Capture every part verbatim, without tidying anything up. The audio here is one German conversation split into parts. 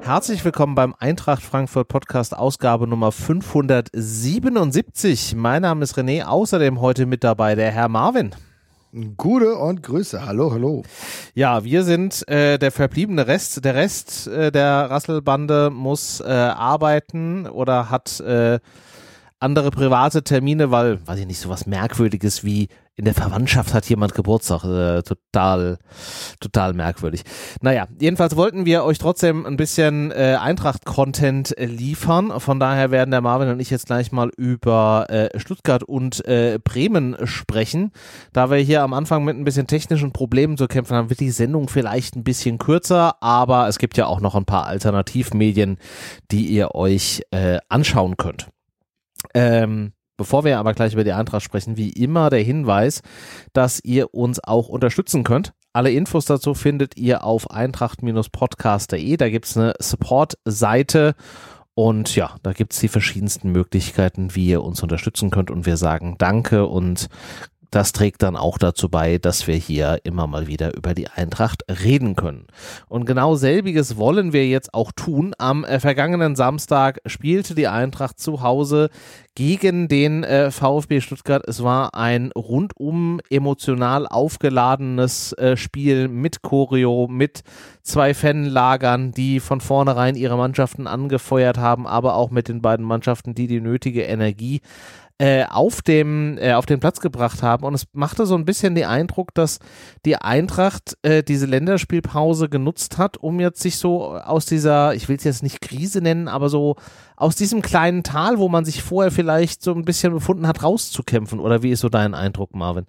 Herzlich willkommen beim Eintracht Frankfurt Podcast, Ausgabe Nummer fünfhundertsiebenundsiebzig. Mein Name ist René, außerdem heute mit dabei der Herr Marvin. Gute und Grüße, hallo, hallo. Ja, wir sind äh, der verbliebene Rest. Der Rest äh, der Rasselbande muss äh, arbeiten oder hat äh, andere private Termine, weil, weiß ich nicht, so was Merkwürdiges wie in der Verwandtschaft hat jemand Geburtstag. Äh, total, total merkwürdig. Naja, jedenfalls wollten wir euch trotzdem ein bisschen äh, Eintracht-Content äh, liefern. Von daher werden der Marvin und ich jetzt gleich mal über äh, Stuttgart und äh, Bremen sprechen. Da wir hier am Anfang mit ein bisschen technischen Problemen zu kämpfen haben, wird die Sendung vielleicht ein bisschen kürzer, aber es gibt ja auch noch ein paar Alternativmedien, die ihr euch äh, anschauen könnt. Ähm, Bevor wir aber gleich über die Eintracht sprechen, wie immer der Hinweis, dass ihr uns auch unterstützen könnt. Alle Infos dazu findet ihr auf eintracht Podcast punkt de. Da gibt es eine Support-Seite und ja, da gibt es die verschiedensten Möglichkeiten, wie ihr uns unterstützen könnt, und wir sagen Danke, und das trägt dann auch dazu bei, dass wir hier immer mal wieder über die Eintracht reden können. Und genau selbiges wollen wir jetzt auch tun. Am äh, vergangenen Samstag spielte die Eintracht zu Hause gegen den äh, VfB Stuttgart. Es war ein rundum emotional aufgeladenes äh, Spiel mit Choreo, mit zwei Fanlagern, die von vornherein ihre Mannschaften angefeuert haben, aber auch mit den beiden Mannschaften, die die nötige Energie Äh, auf dem äh, auf den Platz gebracht haben, und es machte so ein bisschen den Eindruck, dass die Eintracht äh, diese Länderspielpause genutzt hat, um jetzt sich so aus dieser, ich will es jetzt nicht Krise nennen, aber so aus diesem kleinen Tal, wo man sich vorher vielleicht so ein bisschen befunden hat, rauszukämpfen. Oder wie ist so dein Eindruck, Marvin?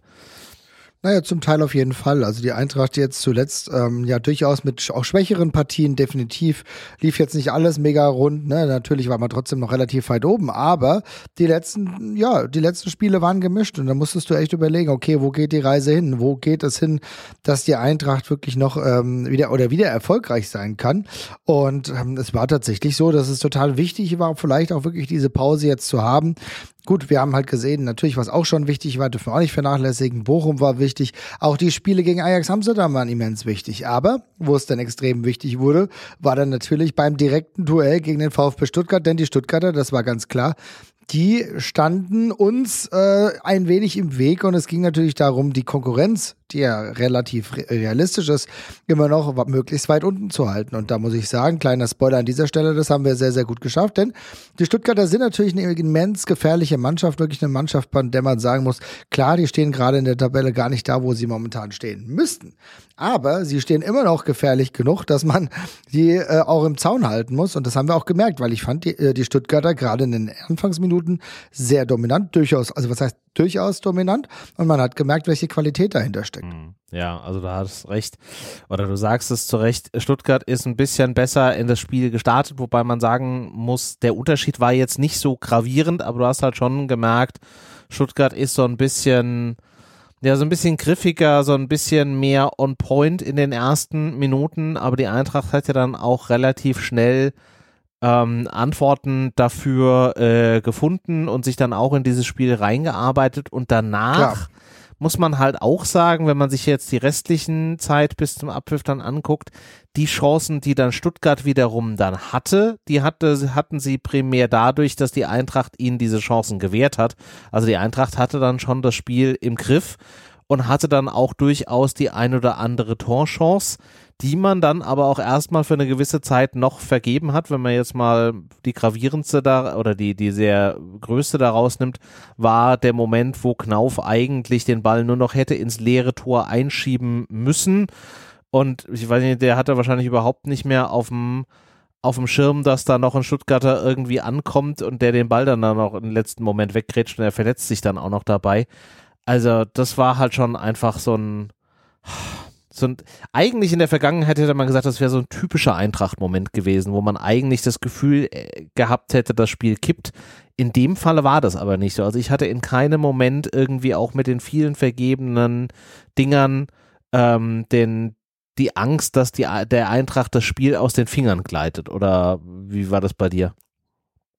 Naja, zum Teil auf jeden Fall. Also die Eintracht jetzt zuletzt ähm, ja durchaus mit auch schwächeren Partien, definitiv lief jetzt nicht alles mega rund, ne? Natürlich war man trotzdem noch relativ weit oben, aber die letzten, ja, die letzten Spiele waren gemischt, und da musstest du echt überlegen, okay, wo geht die Reise hin? Wo geht es hin, dass die Eintracht wirklich noch ähm, wieder oder wieder erfolgreich sein kann? Und ähm, es war tatsächlich so, dass es total wichtig war, vielleicht auch wirklich diese Pause jetzt zu haben. Gut, wir haben halt gesehen, natürlich, was auch schon wichtig war, dürfen wir auch nicht vernachlässigen. Bochum war wichtig. Auch die Spiele gegen Ajax Amsterdam waren immens wichtig. Aber wo es dann extrem wichtig wurde, war dann natürlich beim direkten Duell gegen den VfB Stuttgart. Denn die Stuttgarter, das war ganz klar, die standen uns äh, ein wenig im Weg, und es ging natürlich darum, die Konkurrenz, die ja relativ realistisch ist, immer noch möglichst weit unten zu halten. Und da muss ich sagen, kleiner Spoiler an dieser Stelle, das haben wir sehr, sehr gut geschafft, denn die Stuttgarter sind natürlich eine immens gefährliche Mannschaft, wirklich eine Mannschaft, bei der man sagen muss, klar, die stehen gerade in der Tabelle gar nicht da, wo sie momentan stehen müssten. Aber sie stehen immer noch gefährlich genug, dass man die äh, auch im Zaun halten muss. Und das haben wir auch gemerkt, weil ich fand die, äh, die Stuttgarter gerade in den Anfangsminuten sehr dominant, durchaus, also was heißt durchaus dominant. Und man hat gemerkt, welche Qualität dahinter steckt. Ja, also du hast recht, oder du sagst es zu Recht, Stuttgart ist ein bisschen besser in das Spiel gestartet, wobei man sagen muss, der Unterschied war jetzt nicht so gravierend, aber du hast halt schon gemerkt, Stuttgart ist so ein bisschen... Ja, so ein bisschen griffiger, so ein bisschen mehr on point in den ersten Minuten, aber die Eintracht hat ja dann auch relativ schnell ähm, Antworten dafür äh, gefunden und sich dann auch in dieses Spiel reingearbeitet, und danach Klar. muss man halt auch sagen, wenn man sich jetzt die restlichen Zeit bis zum Abpfiff dann anguckt, die Chancen, die dann Stuttgart wiederum dann hatte, die hatte, hatten sie primär dadurch, dass die Eintracht ihnen diese Chancen gewährt hat. Also die Eintracht hatte dann schon das Spiel im Griff und hatte dann auch durchaus die ein oder andere Torchance, die man dann aber auch erstmal für eine gewisse Zeit noch vergeben hat. Wenn man jetzt mal die gravierendste da oder die, die sehr größte da rausnimmt, war der Moment, wo Knauf eigentlich den Ball nur noch hätte ins leere Tor einschieben müssen. Und ich weiß nicht, der hatte wahrscheinlich überhaupt nicht mehr auf dem auf dem Schirm, dass da noch ein Stuttgarter irgendwie ankommt und der den Ball dann, dann noch im letzten Moment weggrätscht, und er verletzt sich dann auch noch dabei. Also das war halt schon einfach so ein, so ein, eigentlich in der Vergangenheit hätte man gesagt, das wäre so ein typischer Eintracht-Moment gewesen, wo man eigentlich das Gefühl gehabt hätte, das Spiel kippt. In dem Falle war das aber nicht so. Also ich hatte in keinem Moment irgendwie auch mit den vielen vergebenen Dingern ähm, den die Angst, dass die, der Eintracht das Spiel aus den Fingern gleitet, oder wie war das bei dir?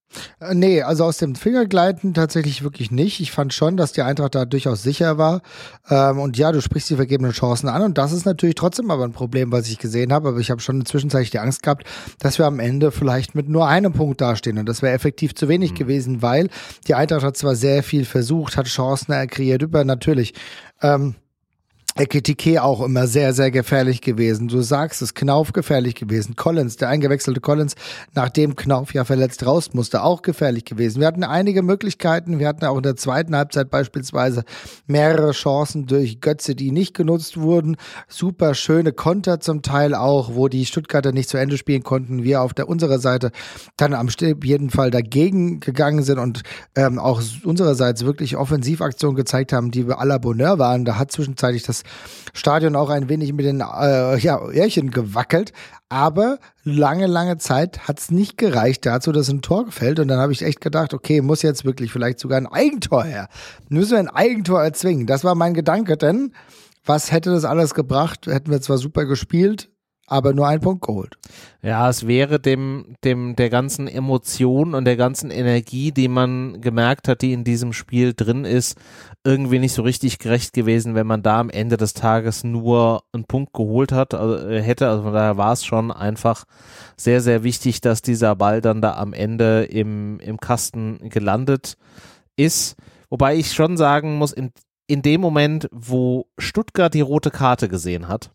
Äh, Nee, also aus dem Fingergleiten tatsächlich wirklich nicht. Ich fand schon, dass die Eintracht da durchaus sicher war. Ähm, und ja, du sprichst die vergebenen Chancen an und das ist natürlich trotzdem aber ein Problem, was ich gesehen habe. Aber ich habe schon zwischenzeitlich die Angst gehabt, dass wir am Ende vielleicht mit nur einem Punkt dastehen und das wäre effektiv zu wenig mhm. gewesen, weil die Eintracht hat zwar sehr viel versucht, hat Chancen kreiert, über natürlich ähm, Ekitike auch immer sehr, sehr gefährlich gewesen. Du sagst es, Knauf gefährlich gewesen. Collins, der eingewechselte Collins, nachdem Knauf ja verletzt raus musste, auch gefährlich gewesen. Wir hatten einige Möglichkeiten. Wir hatten auch in der zweiten Halbzeit beispielsweise mehrere Chancen durch Götze, die nicht genutzt wurden. Super schöne Konter zum Teil auch, wo die Stuttgarter nicht zu Ende spielen konnten. Wir auf der unserer Seite dann am jeden Fall dagegen gegangen sind und ähm, auch unsererseits wirklich Offensivaktionen gezeigt haben, die à la Bonheur waren. Da hat zwischenzeitlich das Stadion auch ein wenig mit den äh, ja, Öhrchen gewackelt, aber lange, lange Zeit hat es nicht gereicht dazu, dass ein Tor gefällt und dann habe ich echt gedacht, okay, muss jetzt wirklich vielleicht sogar ein Eigentor her. Müssen wir ein Eigentor erzwingen. Das war mein Gedanke, denn was hätte das alles gebracht? Hätten wir zwar super gespielt, aber nur einen Punkt geholt. Ja, es wäre dem, dem, der ganzen Emotion und der ganzen Energie, die man gemerkt hat, die in diesem Spiel drin ist, irgendwie nicht so richtig gerecht gewesen, wenn man da am Ende des Tages nur einen Punkt geholt hat, also, äh, hätte. Also von daher war es schon einfach sehr, sehr wichtig, dass dieser Ball dann da am Ende im, im Kasten gelandet ist. Wobei ich schon sagen muss, in, in dem Moment, wo Stuttgart die rote Karte gesehen hat,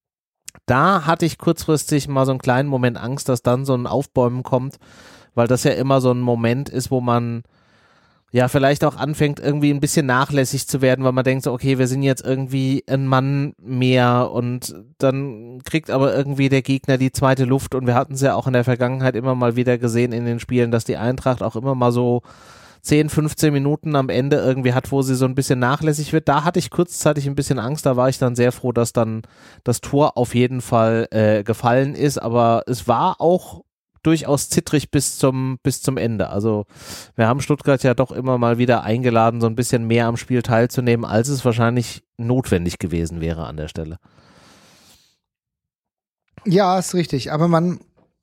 da hatte ich kurzfristig mal so einen kleinen Moment Angst, dass dann so ein Aufbäumen kommt, weil das ja immer so ein Moment ist, wo man ja vielleicht auch anfängt, irgendwie ein bisschen nachlässig zu werden, weil man denkt so, okay, wir sind jetzt irgendwie ein Mann mehr und dann kriegt aber irgendwie der Gegner die zweite Luft und wir hatten es ja auch in der Vergangenheit immer mal wieder gesehen in den Spielen, dass die Eintracht auch immer mal so zehn, fünfzehn Minuten am Ende irgendwie hat, wo sie so ein bisschen nachlässig wird. Da hatte ich kurzzeitig ein bisschen Angst, da war ich dann sehr froh, dass dann das Tor auf jeden Fall äh, gefallen ist, aber es war auch durchaus zittrig bis zum, bis zum Ende. Also wir haben Stuttgart ja doch immer mal wieder eingeladen, so ein bisschen mehr am Spiel teilzunehmen, als es wahrscheinlich notwendig gewesen wäre an der Stelle. Ja, ist richtig, aber man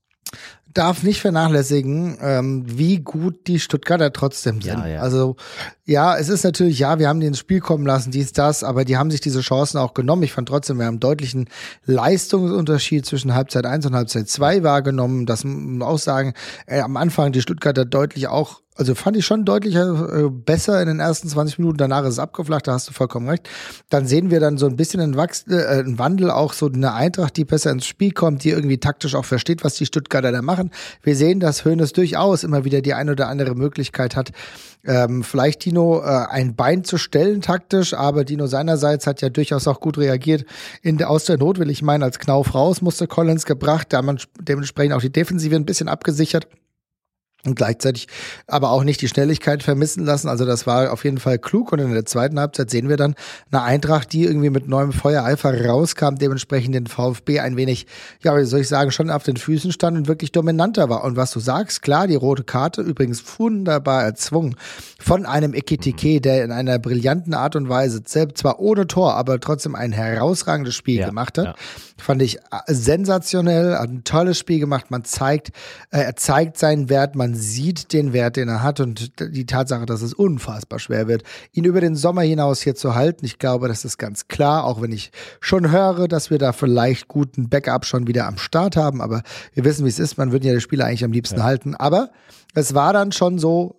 darf nicht vernachlässigen, ähm, wie gut die Stuttgarter trotzdem sind. Ja, ja. Also ja, es ist natürlich, ja, wir haben die ins Spiel kommen lassen, dies, das, aber die haben sich diese Chancen auch genommen. Ich fand trotzdem, wir haben einen deutlichen Leistungsunterschied zwischen Halbzeit eins und Halbzeit zwei wahrgenommen. Das muss man auch sagen, äh, am Anfang die Stuttgarter deutlich auch, also fand ich schon deutlich äh, besser in den ersten zwanzig Minuten, danach ist es abgeflacht, da hast du vollkommen recht. Dann sehen wir dann so ein bisschen einen, Wachs äh, einen Wandel, auch so eine Eintracht, die besser ins Spiel kommt, die irgendwie taktisch auch versteht, was die Stuttgarter da machen. Wir sehen, dass Hoeneß durchaus immer wieder die ein oder andere Möglichkeit hat, ähm, vielleicht Dino äh, ein Bein zu stellen taktisch, aber Dino seinerseits hat ja durchaus auch gut reagiert. In der, aus der Not will ich meinen, als Knauf raus musste Collins gebracht, da man dementsprechend auch die Defensive ein bisschen abgesichert. Und gleichzeitig aber auch nicht die Schnelligkeit vermissen lassen. Also das war auf jeden Fall klug. Und in der zweiten Halbzeit sehen wir dann eine Eintracht, die irgendwie mit neuem Feuereifer rauskam, dementsprechend den VfB ein wenig, ja, wie soll ich sagen, schon auf den Füßen stand und wirklich dominanter war. Und was du sagst, klar, die rote Karte übrigens wunderbar erzwungen von einem Ekitike, der in einer brillanten Art und Weise, selbst zwar ohne Tor, aber trotzdem ein herausragendes Spiel ja, gemacht hat. Ja. Fand ich sensationell, hat ein tolles Spiel gemacht. Man zeigt, äh, er zeigt seinen Wert, man sieht den Wert, den er hat und die Tatsache, dass es unfassbar schwer wird, ihn über den Sommer hinaus hier zu halten. Ich glaube, das ist ganz klar, auch wenn ich schon höre, dass wir da vielleicht guten Backup schon wieder am Start haben, aber wir wissen, wie es ist, man würde ja die Spieler eigentlich am liebsten ja. halten, aber es war dann schon so,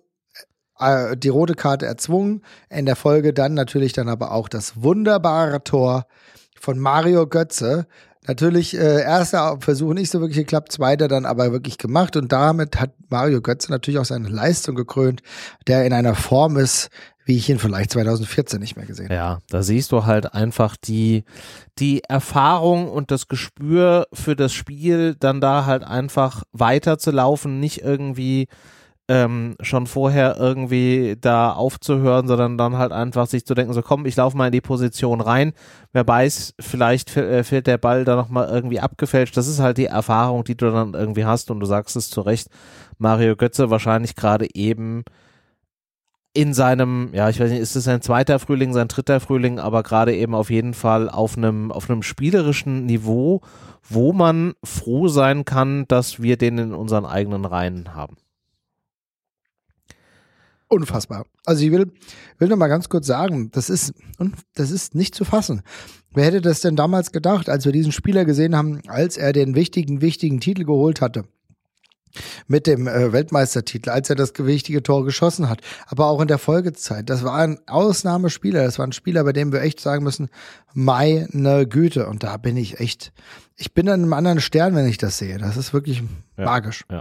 äh, die rote Karte erzwungen, in der Folge dann natürlich dann aber auch das wunderbare Tor von Mario Götze. Natürlich, äh, erster Versuch nicht so wirklich geklappt, zweiter dann aber wirklich gemacht und damit hat Mario Götze natürlich auch seine Leistung gekrönt, der in einer Form ist, wie ich ihn vielleicht zwanzig vierzehn nicht mehr gesehen habe. Ja, da siehst du halt einfach die, die Erfahrung und das Gespür für das Spiel, dann da halt einfach weiterzulaufen, nicht irgendwie Ähm, schon vorher irgendwie da aufzuhören, sondern dann halt einfach sich zu denken, so komm, ich laufe mal in die Position rein, wer weiß, vielleicht f- fällt der Ball da nochmal irgendwie abgefälscht, das ist halt die Erfahrung, die du dann irgendwie hast und du sagst es zu Recht, Mario Götze wahrscheinlich gerade eben in seinem, ja ich weiß nicht, ist es sein zweiter Frühling, sein dritter Frühling, aber gerade eben auf jeden Fall auf einem, auf einem spielerischen Niveau, wo man froh sein kann, dass wir den in unseren eigenen Reihen haben. unfassbar. Also ich will, will noch mal ganz kurz sagen, das ist, das ist nicht zu fassen. Wer hätte das denn damals gedacht, als wir diesen Spieler gesehen haben, als er den wichtigen, wichtigen Titel geholt hatte? Mit dem äh, Weltmeistertitel, als er das wichtige Tor geschossen hat, aber auch in der Folgezeit. Das war ein Ausnahmespieler, das war ein Spieler, bei dem wir echt sagen müssen, meine Güte. Und da bin ich echt, ich bin an einem anderen Stern, wenn ich das sehe. Das ist wirklich ja, magisch. Ja.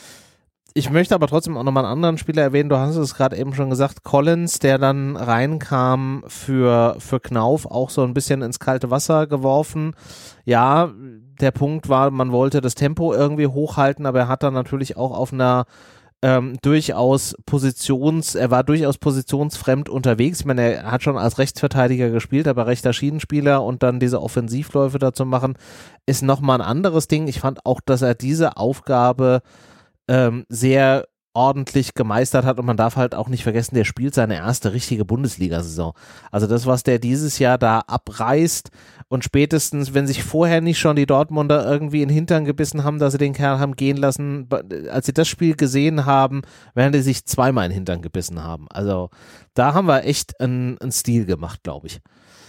Ich möchte aber trotzdem auch nochmal einen anderen Spieler erwähnen. Du hast es gerade eben schon gesagt, Collins, der dann reinkam für, für Knauf, auch so ein bisschen ins kalte Wasser geworfen. Ja, der Punkt war, man wollte das Tempo irgendwie hochhalten, aber er hat dann natürlich auch auf einer ähm, durchaus Positions, er war durchaus positionsfremd unterwegs. Ich meine, er hat schon als Rechtsverteidiger gespielt, aber rechter Schienenspieler und dann diese Offensivläufe dazu machen, ist nochmal ein anderes Ding. Ich fand auch, dass er diese Aufgabe ähm, sehr ordentlich gemeistert hat und man darf halt auch nicht vergessen, der spielt seine erste richtige Bundesliga-Saison. Also das, was der dieses Jahr da abreißt und spätestens, wenn sich vorher nicht schon die Dortmunder irgendwie in den Hintern gebissen haben, dass sie den Kerl haben gehen lassen, als sie das Spiel gesehen haben, werden die sich zweimal in den Hintern gebissen haben. Also da haben wir echt einen, einen Stil gemacht, glaube ich.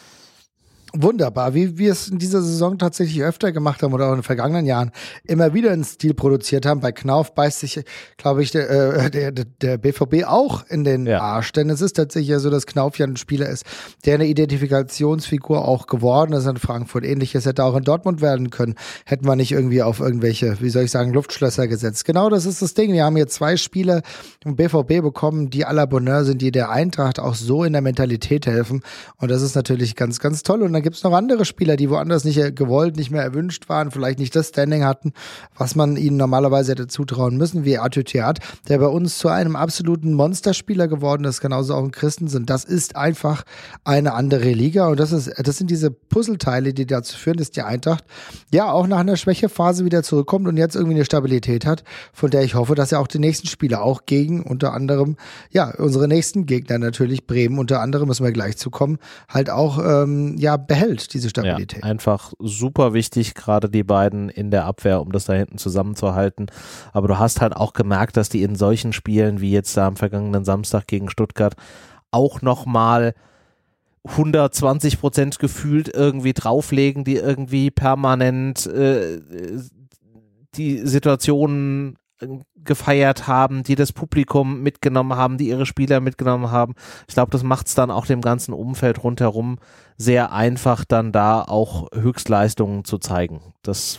Wunderbar, wie wir es in dieser Saison tatsächlich öfter gemacht haben oder auch in den vergangenen Jahren immer wieder einen Stil produziert haben. Bei Knauf beißt sich, glaube ich, der, äh, der, der B V B auch in den ja. Arsch, denn es ist tatsächlich ja so, dass Knauf ja ein Spieler ist, der eine Identifikationsfigur auch geworden ist in Frankfurt. Ähnliches hätte auch in Dortmund werden können, hätten wir nicht irgendwie auf irgendwelche, wie soll ich sagen, Luftschlösser gesetzt. Genau das ist das Ding. Wir haben hier zwei Spieler im B V B bekommen, die à la Bonheur sind, die der Eintracht auch so in der Mentalität helfen und das ist natürlich ganz, ganz toll und dann gibt es noch andere Spieler, die woanders nicht gewollt, nicht mehr erwünscht waren, vielleicht nicht das Standing hatten, was man ihnen normalerweise hätte zutrauen müssen, wie Arthur Theat, der bei uns zu einem absoluten Monsterspieler geworden ist, genauso auch in Christensen. Das ist einfach eine andere Liga und das ist, das sind diese Puzzleteile, die dazu führen, dass die Eintracht ja auch nach einer Schwächephase wieder zurückkommt und jetzt irgendwie eine Stabilität hat, von der ich hoffe, dass er auch die nächsten Spiele auch gegen unter anderem, ja, unsere nächsten Gegner natürlich, Bremen unter anderem, müssen wir gleich zukommen, halt auch, ähm, ja, behält, diese Stabilität. Ja, einfach super wichtig, gerade die beiden in der Abwehr, um das da hinten zusammenzuhalten. Aber du hast halt auch gemerkt, dass die in solchen Spielen, wie jetzt da am vergangenen Samstag gegen Stuttgart, auch nochmal hundertzwanzig Prozent gefühlt irgendwie drauflegen, die irgendwie permanent äh, die Situationen gefeiert haben, die das Publikum mitgenommen haben, die ihre Spieler mitgenommen haben. Ich glaube, das macht es dann auch dem ganzen Umfeld rundherum sehr einfach, dann da auch Höchstleistungen zu zeigen. Das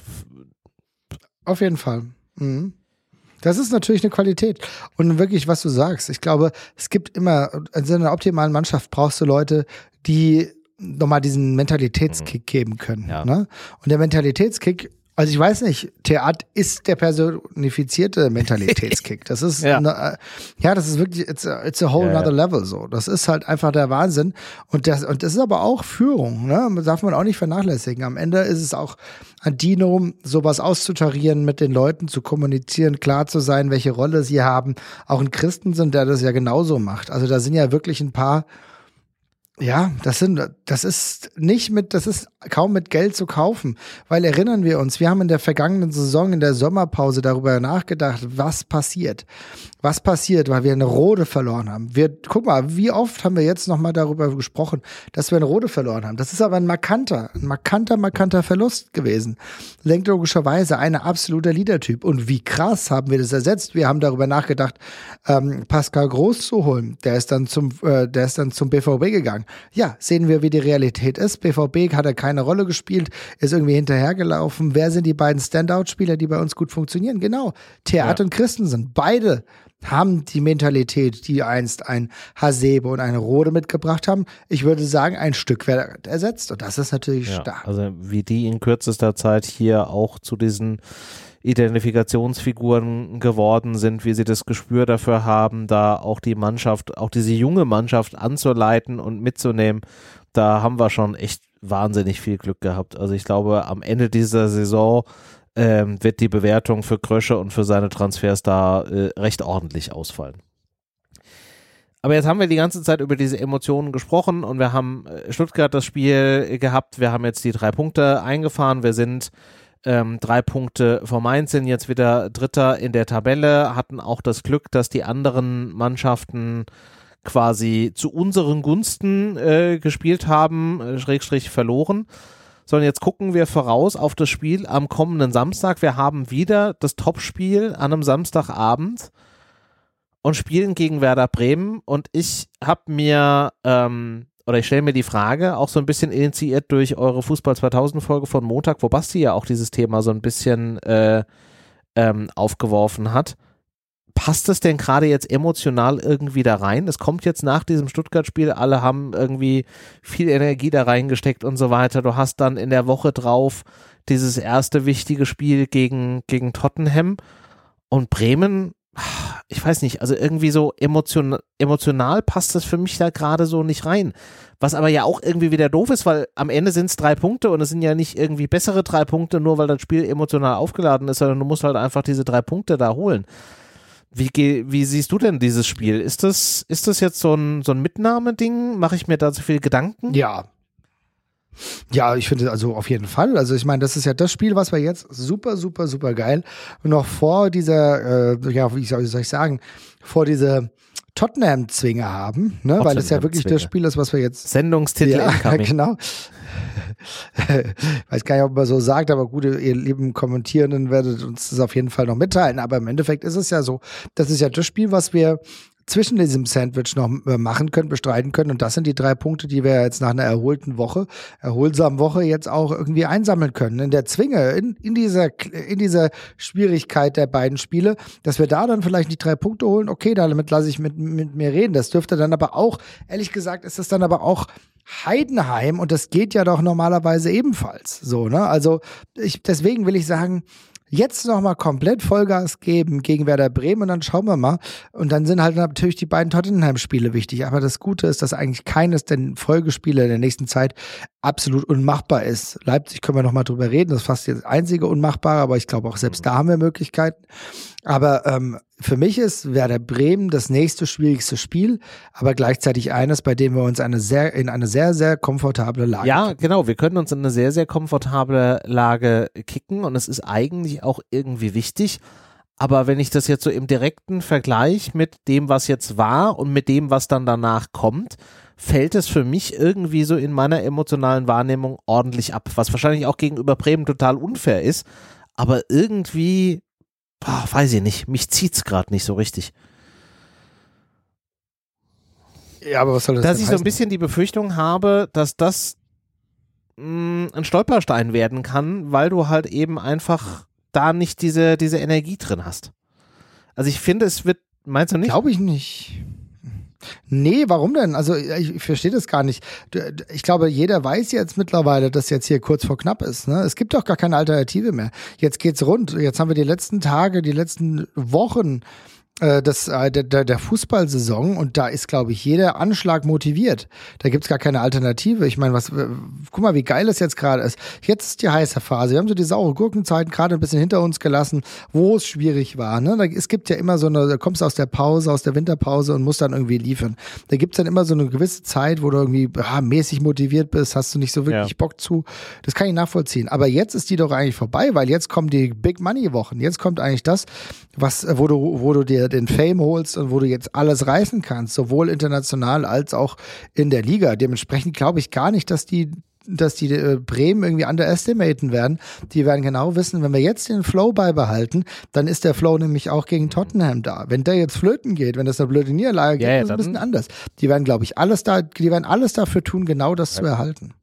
auf jeden Fall. Mhm. Das ist natürlich eine Qualität. Und wirklich, was du sagst, ich glaube, es gibt immer, in so einer optimalen Mannschaft brauchst du Leute, die nochmal diesen Mentalitätskick geben können. Ja. Ne? Und der Mentalitätskick, also ich weiß nicht, Theat ist der personifizierte Mentalitätskick. Das ist, ja, eine, ja das ist wirklich, it's a, it's a whole ja, other ja. level so. Das ist halt einfach der Wahnsinn. Und das, und das ist aber auch Führung, ne? Das darf man auch nicht vernachlässigen. Am Ende ist es auch an Dino, sowas auszutarieren, mit den Leuten zu kommunizieren, klar zu sein, welche Rolle sie haben. Auch ein Christensen, der das ja genauso macht. Also da sind ja wirklich ein paar. Ja, das sind, das ist nicht mit, das ist kaum mit Geld zu kaufen, weil erinnern wir uns, wir haben in der vergangenen Saison in der Sommerpause darüber nachgedacht, was passiert, was passiert, weil wir eine Rode verloren haben. Wir, guck mal, wie oft haben wir jetzt nochmal darüber gesprochen, dass wir eine Rode verloren haben. Das ist aber ein markanter, ein markanter, markanter Verlust gewesen. Lenkt logischerweise ein absoluter Leadertyp. Und wie krass haben wir das ersetzt? Wir haben darüber nachgedacht, ähm, Pascal Groß zu holen. Der ist dann zum, äh, der ist dann zum B V B gegangen. Ja, sehen wir, wie die Realität ist. B V B hat er keine Rolle gespielt, ist irgendwie hinterhergelaufen. Wer sind die beiden Standout-Spieler, die bei uns gut funktionieren? Genau, Theat ja. und Christensen. Beide haben die Mentalität, die einst ein Hasebe und eine Rode mitgebracht haben. Ich würde sagen, ein Stück wird ersetzt. Und das ist natürlich ja, stark. Also wie die in kürzester Zeit hier auch zu diesen Identifikationsfiguren geworden sind, wie sie das Gespür dafür haben, da auch die Mannschaft, auch diese junge Mannschaft anzuleiten und mitzunehmen, da haben wir schon echt wahnsinnig viel Glück gehabt. Also ich glaube, am Ende dieser Saison ähm, wird die Bewertung für Krösche und für seine Transfers da äh, recht ordentlich ausfallen. Aber jetzt haben wir die ganze Zeit über diese Emotionen gesprochen und wir haben Stuttgart das Spiel gehabt, wir haben jetzt die drei Punkte eingefahren, wir sind ähm, drei Punkte vor Mainz, sind jetzt wieder Dritter in der Tabelle, hatten auch das Glück, dass die anderen Mannschaften quasi zu unseren Gunsten äh, gespielt haben, äh, Schrägstrich verloren. Sondern jetzt gucken wir voraus auf das Spiel am kommenden Samstag. Wir haben wieder das Topspiel an einem Samstagabend und spielen gegen Werder Bremen. Und ich habe mir, ähm, oder ich stelle mir die Frage, auch so ein bisschen initiiert durch eure Fußball zweitausend Folge von Montag, wo Basti ja auch dieses Thema so ein bisschen äh, ähm, aufgeworfen hat. Passt es denn gerade jetzt emotional irgendwie da rein? Es kommt jetzt nach diesem Stuttgart-Spiel, alle haben irgendwie viel Energie da reingesteckt und so weiter. Du hast dann in der Woche drauf dieses erste wichtige Spiel gegen, gegen Tottenham und Bremen, ich weiß nicht, also irgendwie so emotion, emotional passt das für mich da gerade so nicht rein. Was aber ja auch irgendwie wieder doof ist, weil am Ende sind es drei Punkte und es sind ja nicht irgendwie bessere drei Punkte, nur weil das Spiel emotional aufgeladen ist, sondern du musst halt einfach diese drei Punkte da holen. Wie, wie siehst du denn dieses Spiel? Ist das, ist das jetzt so ein, so ein Mitnahmeding? Mache ich mir da zu viel Gedanken? Ja. Ja, ich finde also auf jeden Fall. Also ich meine, das ist ja das Spiel, was wir jetzt super, super, super geil noch vor dieser, äh, ja, wie soll ich sagen, vor dieser Tottenham-Zwinge haben, ne? Weil es ja wirklich das Spiel ist, was wir jetzt... Sendungstitel ja, incoming. Genau. Weiß gar nicht, ob man so sagt, aber gut, ihr lieben Kommentierenden werdet uns das auf jeden Fall noch mitteilen. Aber im Endeffekt ist es ja so, das ist ja das Spiel, was wir zwischen diesem Sandwich noch machen können, bestreiten können. Und das sind die drei Punkte, die wir jetzt nach einer erholten Woche, erholsamen Woche jetzt auch irgendwie einsammeln können. In der Zwinge, in, in dieser, in dieser Schwierigkeit der beiden Spiele, dass wir da dann vielleicht die drei Punkte holen. Okay, damit lasse ich mit, mit mir reden. Das dürfte dann aber auch, ehrlich gesagt, ist das dann aber auch Heidenheim und das geht ja doch normalerweise ebenfalls so, ne? Also ich, deswegen will ich sagen, jetzt nochmal komplett Vollgas geben gegen Werder Bremen und dann schauen wir mal. Und dann sind halt natürlich die beiden Tottenham-Spiele wichtig. Aber das Gute ist, dass eigentlich keines der Folgespiele in der nächsten Zeit absolut unmachbar ist. Leipzig können wir nochmal drüber reden. Das ist fast das einzige Unmachbare, aber ich glaube auch selbst da haben wir Möglichkeiten. Aber ähm, für mich ist Werder Bremen das nächste schwierigste Spiel, aber gleichzeitig eines, bei dem wir uns eine sehr, in eine sehr, sehr komfortable Lage Ja, kicken. genau. Wir können uns in eine sehr, sehr komfortable Lage kicken und es ist eigentlich auch irgendwie wichtig. Aber wenn ich das jetzt so im direkten Vergleich mit dem, was jetzt war und mit dem, was dann danach kommt, fällt es für mich irgendwie so in meiner emotionalen Wahrnehmung ordentlich ab, was wahrscheinlich auch gegenüber Bremen total unfair ist, aber irgendwie, boah, weiß ich nicht, mich zieht's gerade nicht so richtig. Ja, aber was soll das Dass denn ich so ein heißen? bisschen die Befürchtung habe, dass das mh, ein Stolperstein werden kann, weil du halt eben einfach da nicht diese, diese Energie drin hast. Also ich finde, es wird, meinst du nicht? Glaube ich nicht. Nee, warum denn? Also ich, ich verstehe das gar nicht. Ich glaube, jeder weiß jetzt mittlerweile, dass jetzt hier kurz vor knapp ist. Ne? Es gibt doch gar keine Alternative mehr. Jetzt geht's rund. Jetzt haben wir die letzten Tage, die letzten Wochen äh, des, äh, der, der Fußballsaison und da ist, glaube ich, jeder Anschlag motiviert. Da gibt's gar keine Alternative. Ich meine, was, äh, guck mal, wie geil es jetzt gerade ist. Jetzt ist die heiße Phase. Wir haben so die saure Gurkenzeit gerade ein bisschen hinter uns gelassen, wo es schwierig war. Ne? Da, es gibt ja immer so eine, da kommst du aus der Pause, aus der Winterpause und musst dann irgendwie liefern. Da gibt's dann immer so eine gewisse Zeit, wo du irgendwie ja, mäßig motiviert bist, hast du nicht so wirklich Ja. Bock zu. Das kann ich nachvollziehen. Aber jetzt ist die doch eigentlich vorbei, weil jetzt kommen die Big Money Wochen. Jetzt kommt eigentlich das, was, wo du, wo du dir den Fame holst und wo du jetzt alles reißen kannst, sowohl international als auch in der Liga. Dementsprechend glaube ich gar nicht, dass die dass die äh, Bremen irgendwie underestimaten werden. Die werden genau wissen, wenn wir jetzt den Flow beibehalten, dann ist der Flow nämlich auch gegen Tottenham da. Wenn der jetzt flöten geht, wenn das eine blöde Niederlage gibt, Ja, ja, ist es ein dann- bisschen anders. Die werden, glaube ich, alles da, die werden alles dafür tun, genau das zu erhalten.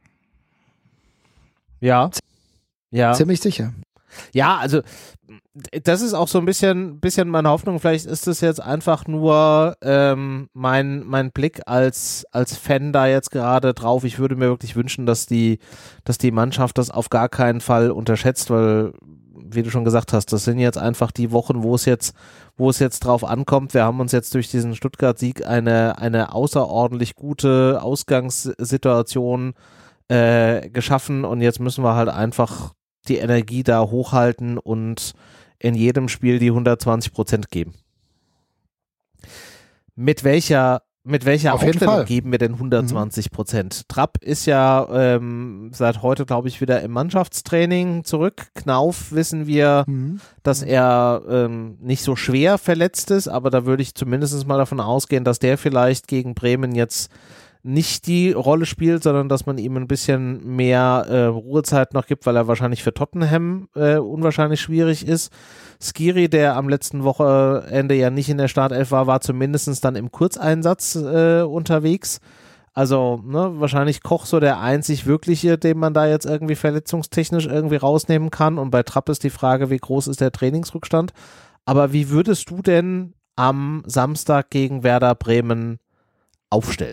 Ja. Ja. Ziemlich sicher. Ja, also das ist auch so ein bisschen, bisschen meine Hoffnung. Vielleicht ist es jetzt einfach nur ähm, mein, mein Blick als, als Fan da jetzt gerade drauf. Ich würde mir wirklich wünschen, dass die, dass die Mannschaft das auf gar keinen Fall unterschätzt, weil, wie du schon gesagt hast, das sind jetzt einfach die Wochen, wo es jetzt, wo es jetzt drauf ankommt. Wir haben uns jetzt durch diesen Stuttgart-Sieg eine, eine außerordentlich gute Ausgangssituation äh, geschaffen und jetzt müssen wir halt einfach die Energie da hochhalten und in jedem Spiel die hundertzwanzig Prozent geben. Mit welcher, mit welcher Auf jeden Aufstellung Fall. geben wir denn hundertzwanzig Prozent? Mhm. Trapp ist ja ähm, seit heute, glaube ich, wieder im Mannschaftstraining zurück. Knauf wissen wir, mhm. dass er ähm, nicht so schwer verletzt ist, aber da würde ich zumindest mal davon ausgehen, dass der vielleicht gegen Bremen jetzt nicht die Rolle spielt, sondern dass man ihm ein bisschen mehr äh, Ruhezeit noch gibt, weil er wahrscheinlich für Tottenham äh, unwahrscheinlich schwierig ist. Skiri, der am letzten Wochenende ja nicht in der Startelf war, war zumindest dann im Kurzeinsatz äh, unterwegs. Also ne, wahrscheinlich Koch so der einzig wirkliche, den man da jetzt irgendwie verletzungstechnisch irgendwie rausnehmen kann. Und bei Trapp ist die Frage, wie groß ist der Trainingsrückstand? Aber wie würdest du denn am Samstag gegen Werder Bremen aufstellen?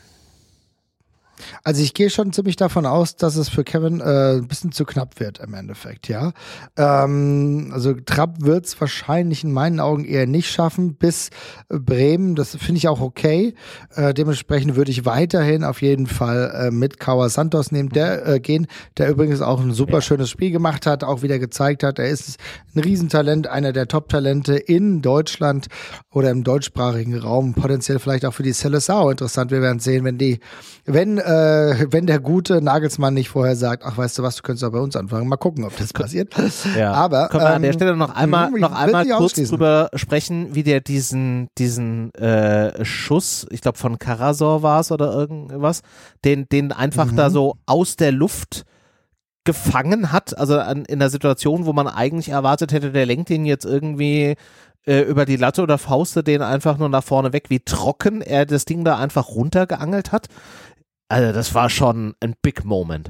Also ich gehe schon ziemlich davon aus, dass es für Kevin äh, ein bisschen zu knapp wird im Endeffekt, ja. Ähm, also Trapp wird es wahrscheinlich in meinen Augen eher nicht schaffen bis äh, Bremen. Das finde ich auch okay. Äh, dementsprechend würde ich weiterhin auf jeden Fall äh, mit Kawa Santos neben der äh, gehen, der übrigens auch ein super schönes Spiel gemacht hat, auch wieder gezeigt hat, er ist ein Riesentalent, einer der Top-Talente in Deutschland oder im deutschsprachigen Raum, potenziell vielleicht auch für die Seleção interessant. Wir werden sehen, wenn die, wenn Äh, wenn der gute Nagelsmann nicht vorher sagt, ach, weißt du was, du könntest auch bei uns anfangen. Mal gucken, ob das passiert. Ja. Aber können wir an der ähm, Stelle noch einmal, noch einmal kurz ausschließen. drüber sprechen, wie der diesen, diesen äh, Schuss, ich glaube von Karasor war es oder irgendwas, den, den einfach mhm. da so aus der Luft gefangen hat, also an, in der Situation, wo man eigentlich erwartet hätte, der lenkt ihn jetzt irgendwie äh, über die Latte oder faustet den einfach nur nach vorne weg, wie trocken er das Ding da einfach runtergeangelt hat. Also das war schon ein Big Moment.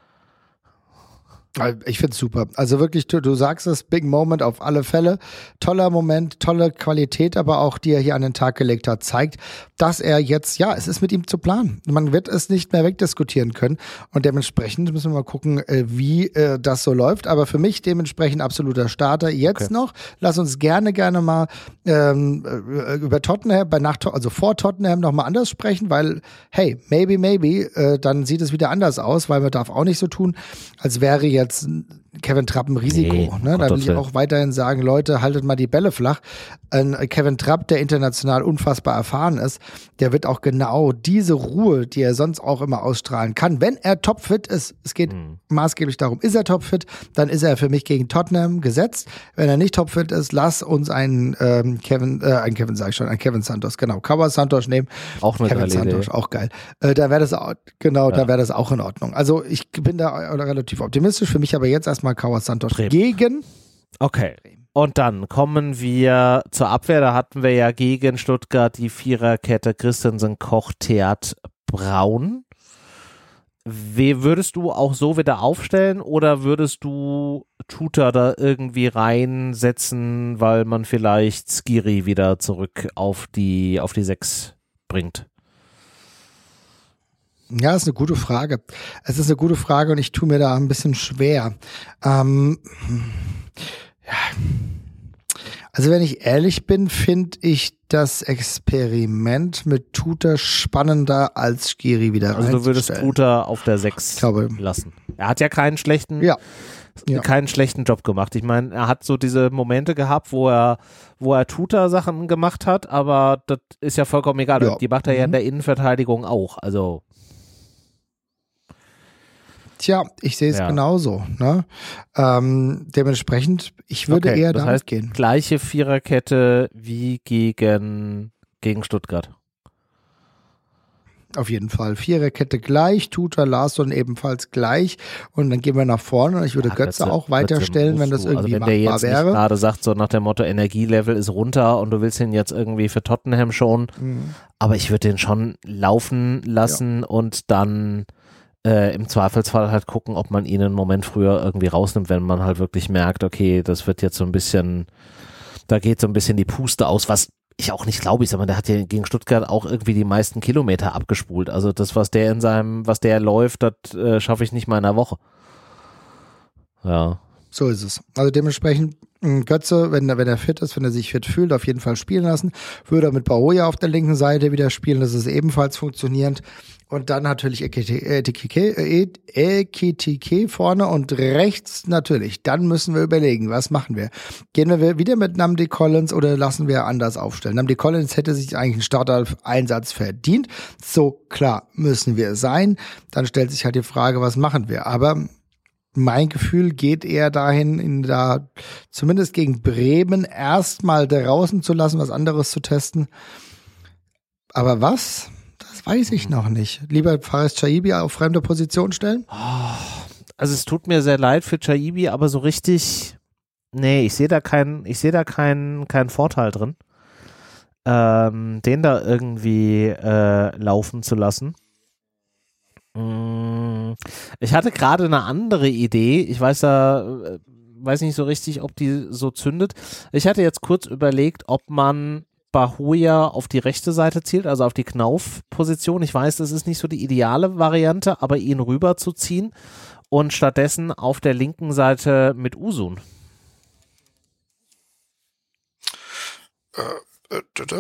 Ich finde es super. Also wirklich, du, du sagst es, Big Moment auf alle Fälle. Toller Moment, tolle Qualität, aber auch die er hier an den Tag gelegt hat, zeigt, dass er jetzt, ja, es ist mit ihm zu planen. Man wird es nicht mehr wegdiskutieren können und dementsprechend müssen wir mal gucken, wie äh, das so läuft. Aber für mich dementsprechend absoluter Starter. Jetzt okay. noch, lass uns gerne, gerne mal ähm, über Tottenham, bei nach, also vor Tottenham nochmal anders sprechen, weil, hey, maybe, maybe, äh, dann sieht es wieder anders aus, weil man darf auch nicht so tun, als wäre jetzt Jetzt Kevin Trapp ein Risiko. Nee, ne? Da will ich auch weiterhin sagen, Leute, haltet mal die Bälle flach. Ein Kevin Trapp, der international unfassbar erfahren ist, der wird auch genau diese Ruhe, die er sonst auch immer ausstrahlen kann, wenn er topfit ist, es geht mhm. maßgeblich darum, ist er topfit, dann ist er für mich gegen Tottenham gesetzt. Wenn er nicht topfit ist, lass uns einen ähm, Kevin, äh, einen Kevin sag ich schon, einen Kevin Santos, genau, Kawa Santos nehmen. Auch eine Kevin Santos, auch geil. Äh, da wäre das auch, genau, ja. da wäre das auch in Ordnung. Also ich bin da relativ optimistisch, für mich aber jetzt erstmal Kawa Santos Bremen. Gegen. Okay. Und dann kommen wir zur Abwehr. Da hatten wir ja gegen Stuttgart die Viererkette Christensen, Koch, Theat, Braun. Wie würdest du auch so wieder aufstellen oder würdest du Tuta da irgendwie reinsetzen, weil man vielleicht Skiri wieder zurück auf die, auf die Sechs bringt? Ja, ist eine gute Frage. Es ist eine gute Frage und ich tue mir da ein bisschen schwer. Ähm, ja. Also wenn ich ehrlich bin, finde ich das Experiment mit Tuta spannender als Skiri wieder Also du würdest Tuta auf der Sechs lassen. Er hat ja keinen schlechten, ja. Ja. keinen schlechten Job gemacht. Ich meine, er hat so diese Momente gehabt, wo er, wo er Tuta-Sachen gemacht hat, aber das ist ja vollkommen egal. Ja. Die macht er ja in der Innenverteidigung auch. Also Tja, ich sehe es ja. genauso. Ne? Ähm, dementsprechend, ich würde okay, eher das damit heißt, gehen. Gleiche Viererkette wie gegen, gegen Stuttgart. Auf jeden Fall. Viererkette gleich, Tuta, Larsson ebenfalls gleich und dann gehen wir nach vorne und ich würde ja, Götze Götze, auch weiterstellen, wenn das irgendwie also wenn machbar der jetzt wäre. gerade sagt, so nach dem Motto Energielevel ist runter und du willst ihn jetzt irgendwie für Tottenham schon, mhm. aber ich würde den schon laufen lassen ja. und dann Äh, im Zweifelsfall halt gucken, ob man ihn einen Moment früher irgendwie rausnimmt, wenn man halt wirklich merkt, okay, das wird jetzt so ein bisschen, da geht so ein bisschen die Puste aus, was ich auch nicht glaube, ich sag mal, der hat ja gegen Stuttgart auch irgendwie die meisten Kilometer abgespult, also das, was der in seinem, was der läuft, das äh, schaffe ich nicht mal in einer Woche. Ja. So ist es. Also dementsprechend Götze, wenn er, wenn er fit ist, wenn er sich fit fühlt, auf jeden Fall spielen lassen. Würde er mit Bahoja auf der linken Seite wieder spielen, das ist ebenfalls funktionierend. Und dann natürlich Ekitike vorne und rechts natürlich. Dann müssen wir überlegen, was machen wir? Gehen wir wieder mit Nnamdi Collins oder lassen wir anders aufstellen? Nnamdi Collins hätte sich eigentlich einen Startelf-Einsatz verdient. So klar müssen wir sein. Dann stellt sich halt die Frage, was machen wir? Aber mein Gefühl geht eher dahin, in da zumindest gegen Bremen erstmal draußen zu lassen, was anderes zu testen. Aber was? Das weiß ich noch nicht. Lieber Faris Chaibi auf fremde Position stellen? Also es tut mir sehr leid für Chaibi, aber so richtig, nee, ich sehe da keinen, ich sehe da keinen, keinen Vorteil drin, ähm, den da irgendwie äh, laufen zu lassen. Ich hatte gerade eine andere Idee. Ich weiß da, weiß nicht so richtig, ob die so zündet. Ich hatte jetzt kurz überlegt, ob man Bahoja auf die rechte Seite zielt, also auf die Knauf-Position. Ich weiß, das ist nicht so die ideale Variante, aber ihn rüberzuziehen und stattdessen auf der linken Seite mit Usun. Äh, äh, äh, äh.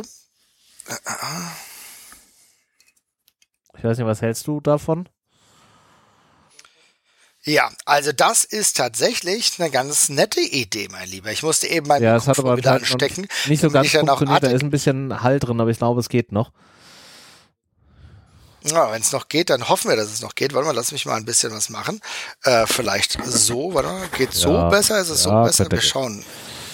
Ich weiß nicht, was hältst du davon? Ja, also das ist tatsächlich eine ganz nette Idee, mein Lieber. Ich musste eben meinen ja, Mikrofon wieder anstecken. Nicht so ganz funktioniert, da ist ein bisschen Hall drin, aber ich glaube, es geht noch. Ja, wenn es noch geht, dann hoffen wir, dass es noch geht. Warte mal, lass mich mal ein bisschen was machen. Äh, vielleicht so, warte mal, geht so ja, besser? Ist es ja, so besser? Wir schauen.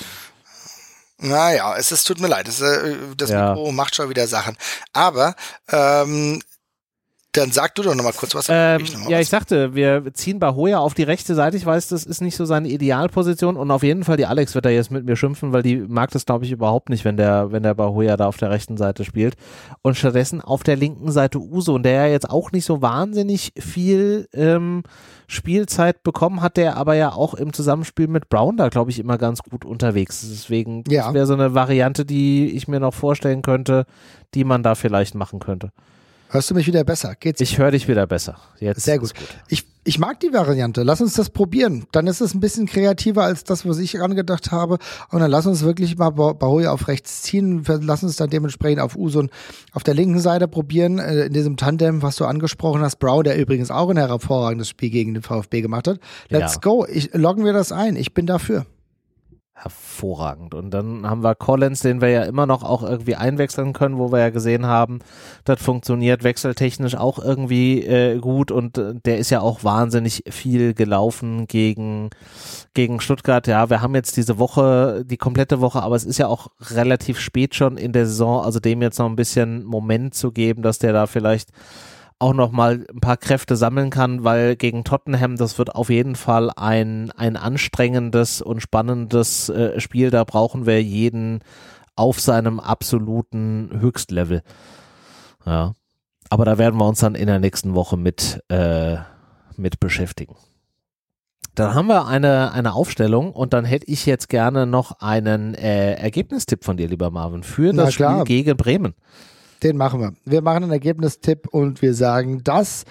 Naja, es ist, tut mir leid, das, das ja. Mikro macht schon wieder Sachen. Aber, ähm, dann sag du doch nochmal kurz was. Ähm, ich noch ja, was. ich sagte, wir ziehen Bahoja auf die rechte Seite. Ich weiß, das ist nicht so seine Idealposition und auf jeden Fall, die Alex wird da jetzt mit mir schimpfen, weil die mag das, glaube ich, überhaupt nicht, wenn der, wenn der Bahoja da auf der rechten Seite spielt. Und stattdessen auf der linken Seite Usun, der ja jetzt auch nicht so wahnsinnig viel ähm, Spielzeit bekommen hat, der aber ja auch im Zusammenspiel mit Brown da, glaube ich, immer ganz gut unterwegs ist. Deswegen ja. Das wäre so eine Variante, die ich mir noch vorstellen könnte, die man da vielleicht machen könnte. Hörst du mich wieder besser? Geht's? Ich höre dich wieder besser. Jetzt Sehr gut. gut. Ich, ich mag die Variante. Lass uns das probieren. Dann ist es ein bisschen kreativer als das, was ich angedacht habe. Und dann lass uns wirklich mal Bahoja auf rechts ziehen. Lass uns dann dementsprechend auf Usun auf der linken Seite probieren. In diesem Tandem, was du angesprochen hast. Brown, der übrigens auch ein hervorragendes Spiel gegen den VfB gemacht hat. Let's ja. go. Ich, loggen wir das ein. Ich bin dafür. Hervorragend. Und dann haben wir Collins, den wir ja immer noch auch irgendwie einwechseln können, wo wir ja gesehen haben, das funktioniert wechseltechnisch auch irgendwie äh, gut und äh, der ist ja auch wahnsinnig viel gelaufen gegen, gegen Stuttgart. Ja, wir haben jetzt diese Woche, die komplette Woche, aber es ist ja auch relativ spät schon in der Saison, also dem jetzt noch ein bisschen Moment zu geben, dass der da vielleicht auch noch mal ein paar Kräfte sammeln kann, weil gegen Tottenham, das wird auf jeden Fall ein, ein anstrengendes und spannendes äh, Spiel, da brauchen wir jeden auf seinem absoluten Höchstlevel. Ja, aber da werden wir uns dann in der nächsten Woche mit, äh, mit beschäftigen. Dann haben wir eine, eine Aufstellung und dann hätte ich jetzt gerne noch einen äh, Ergebnistipp von dir, lieber Marvin, für das Spiel gegen Bremen. Den machen wir. Wir machen einen Ergebnistipp und wir sagen, das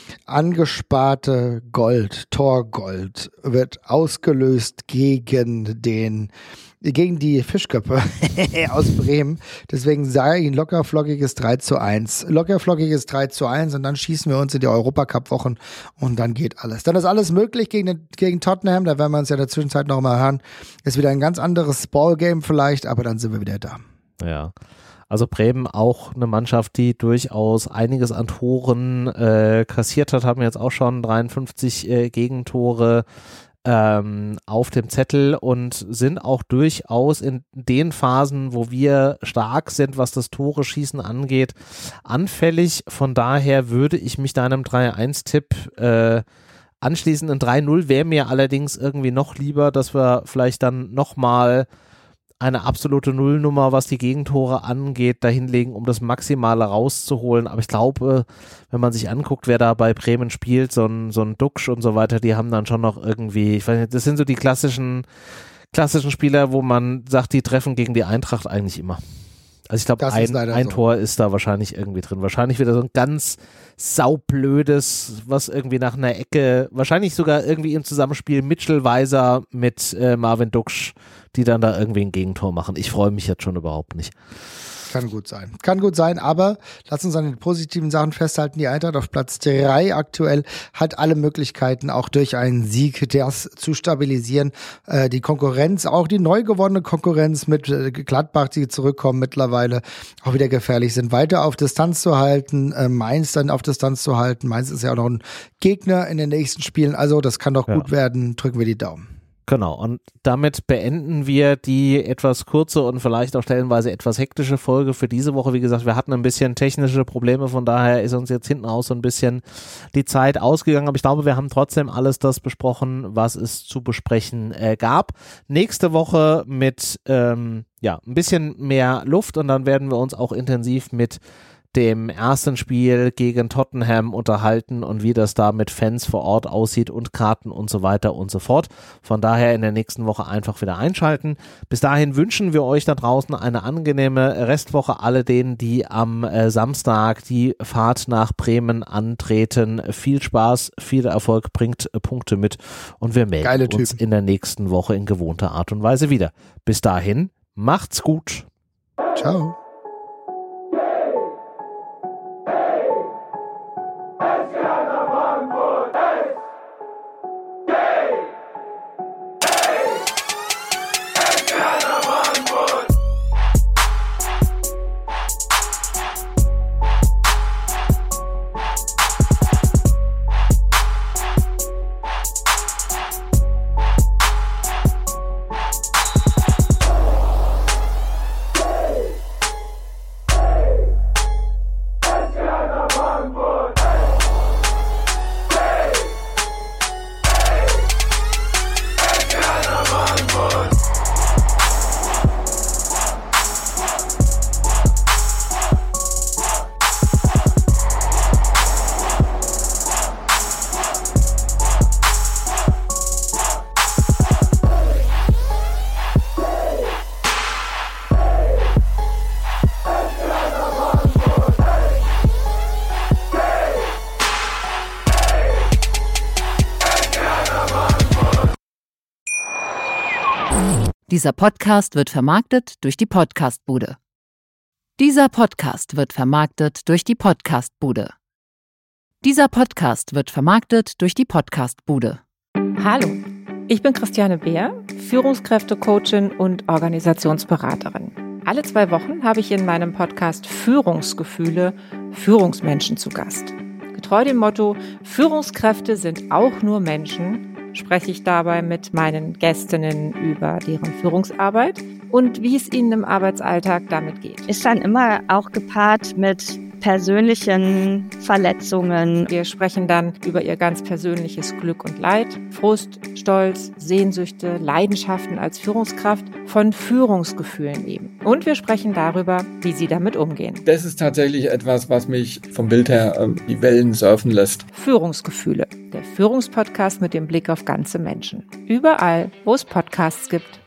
angesparte Gold, Torgold, wird ausgelöst gegen den, gegen die Fischköpfe aus Bremen. Deswegen sage ich ein lockerflockiges drei zu eins. Lockerflockiges drei zu eins und dann schießen wir uns in die Europacup-Wochen und dann geht alles. Dann ist alles möglich gegen, den, gegen Tottenham, da werden wir uns ja in der Zwischenzeit noch mal hören. Ist wieder ein ganz anderes Ballgame vielleicht, aber dann sind wir wieder da. Ja. Also Bremen auch eine Mannschaft, die durchaus einiges an Toren äh, kassiert hat, haben jetzt auch schon dreiundfünfzig äh, Gegentore ähm, auf dem Zettel und sind auch durchaus in den Phasen, wo wir stark sind, was das Tore-Schießen angeht, anfällig. Von daher würde ich mich deinem drei eins Tipp äh, anschließen. Ein drei null wäre mir allerdings irgendwie noch lieber, dass wir vielleicht dann nochmal eine absolute Nullnummer, was die Gegentore angeht, dahinlegen, um das Maximale rauszuholen. Aber ich glaube, wenn man sich anguckt, wer da bei Bremen spielt, so ein, so ein Duxch und so weiter, die haben dann schon noch irgendwie, ich weiß nicht, das sind so die klassischen, klassischen Spieler, wo man sagt, die treffen gegen die Eintracht eigentlich immer. Also ich glaube, ein, ein so. Tor ist da wahrscheinlich irgendwie drin. Wahrscheinlich wieder so ein ganz saublödes, was irgendwie nach einer Ecke, wahrscheinlich sogar irgendwie im Zusammenspiel Mitchell Weiser mit äh, Marvin Duksch, die dann da irgendwie ein Gegentor machen. Ich freue mich jetzt schon überhaupt nicht. Kann gut sein. Kann gut sein, aber lass uns an den positiven Sachen festhalten. Die Eintracht auf Platz drei aktuell hat alle Möglichkeiten, auch durch einen Sieg das zu stabilisieren. Äh, die Konkurrenz, auch die neu gewonnene Konkurrenz mit äh, Gladbach, die zurückkommen mittlerweile, auch wieder gefährlich sind, weiter auf Distanz zu halten, äh, Mainz dann auf Distanz zu halten. Mainz ist ja auch noch ein Gegner in den nächsten Spielen, also das kann doch ja. gut werden. Drücken wir die Daumen. Genau, und damit beenden wir die etwas kurze und vielleicht auch stellenweise etwas hektische Folge für diese Woche. Wie gesagt, wir hatten ein bisschen technische Probleme, von daher ist uns jetzt hinten raus so ein bisschen die Zeit ausgegangen, aber ich glaube, wir haben trotzdem alles das besprochen, was es zu besprechen äh, gab. Nächste Woche mit ähm, ja ein bisschen mehr Luft und dann werden wir uns auch intensiv mit dem ersten Spiel gegen Tottenham unterhalten und wie das da mit Fans vor Ort aussieht und Karten und so weiter und so fort. Von daher in der nächsten Woche einfach wieder einschalten. Bis dahin wünschen wir euch da draußen eine angenehme Restwoche. Alle denen, die am äh, Samstag die Fahrt nach Bremen antreten. Viel Spaß, viel Erfolg, bringt äh, Punkte mit und wir melden uns in der nächsten Woche in gewohnter Art und Weise wieder. Bis dahin, macht's gut. Ciao. Dieser Podcast wird vermarktet durch die Podcastbude. Dieser Podcast wird vermarktet durch die Podcastbude. Dieser Podcast wird vermarktet durch die Podcastbude. Hallo, ich bin Christiane Beer, Führungskräftecoachin und Organisationsberaterin. Alle zwei Wochen habe ich in meinem Podcast Führungsgefühle Führungsmenschen zu Gast. Getreu dem Motto, Führungskräfte sind auch nur Menschen, spreche ich dabei mit meinen Gästinnen über deren Führungsarbeit und wie es ihnen im Arbeitsalltag damit geht. Ist dann immer auch gepaart mit persönlichen Verletzungen. Wir sprechen dann über ihr ganz persönliches Glück und Leid, Frust, Stolz, Sehnsüchte, Leidenschaften als Führungskraft, von Führungsgefühlen eben. Und wir sprechen darüber, wie sie damit umgehen. Das ist tatsächlich etwas, was mich vom Bild her äh, die Wellen surfen lässt. Führungsgefühle, der Führungspodcast mit dem Blick auf ganze Menschen. Überall, wo es Podcasts gibt.